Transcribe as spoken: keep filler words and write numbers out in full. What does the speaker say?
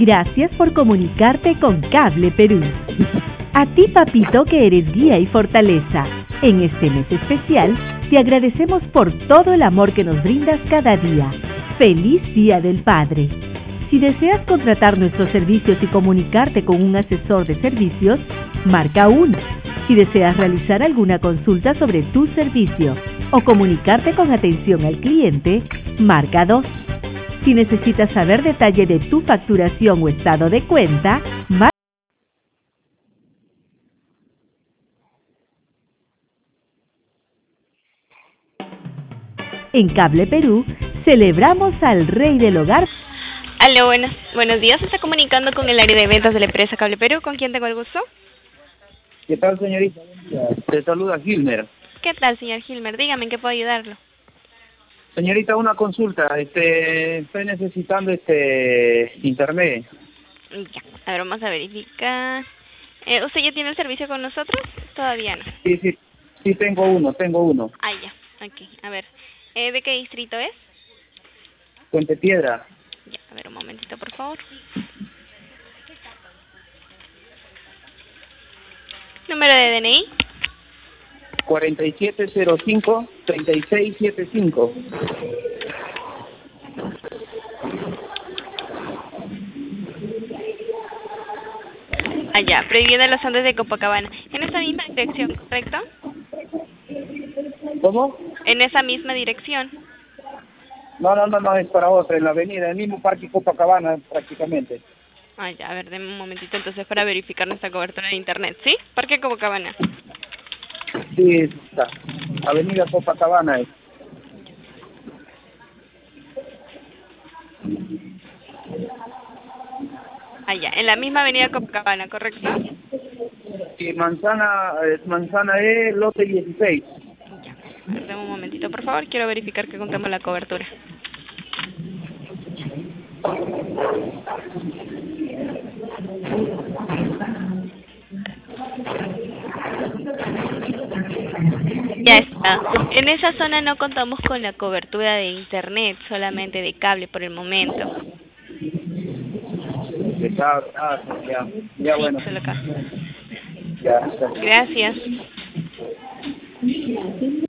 Gracias por comunicarte con Cable Perú. A ti, papito, que eres guía y fortaleza. En este mes especial, te agradecemos por todo el amor que nos brindas cada día. ¡Feliz Día del Padre! Si deseas contratar nuestros servicios y comunicarte con un asesor de servicios, marca uno. Si deseas realizar alguna consulta sobre tu servicio o comunicarte con atención al cliente, marca dos. Si necesitas saber detalle de tu facturación o estado de cuenta, marca. En Cable Perú, celebramos al Rey del Hogar. Aló, buenos, buenos días. Se está comunicando con el área de ventas de la empresa Cable Perú. ¿Con quién tengo el gusto? ¿Qué tal, señorita? Te saluda Gilmer. ¿Qué tal, señor Gilmer? Dígame en qué puedo ayudarlo. Señorita, una consulta. Este, estoy necesitando este internet. Ya, a ver, vamos a verificar. Eh, ¿Usted ya tiene el servicio con nosotros? Todavía no. Sí, sí, sí tengo uno, tengo uno. Ah, ya, ok. A ver, eh, ¿de qué distrito es? Puente Piedra. Ya, a ver, un momentito, por favor. ¿Número de D N I? cuarenta y siete cero cinco, treinta y seis setenta y cinco. Allá, prohibiendo los Andes de Copacabana. En esa misma dirección, ¿correcto? ¿Cómo? En esa misma dirección. No, no, no, no, es para otra, en la avenida, en el mismo parque Copacabana, prácticamente. Ah, ya, a ver, denme un momentito entonces para verificar nuestra cobertura de internet, ¿sí? Parque Copacabana. Sí, está. Avenida Copacabana es. Ah, ya, en la misma avenida Copacabana, ¿correcto? Sí, manzana, eh, manzana E, lote dieciséis. Ya, a ver, denme un momentito, por favor, quiero verificar que contemos la cobertura. Ya está. En esa zona no contamos con la cobertura de internet, solamente de cable por el momento. Está, ah, ya, ya Sí, bueno. solo acá. Ya, está. Gracias.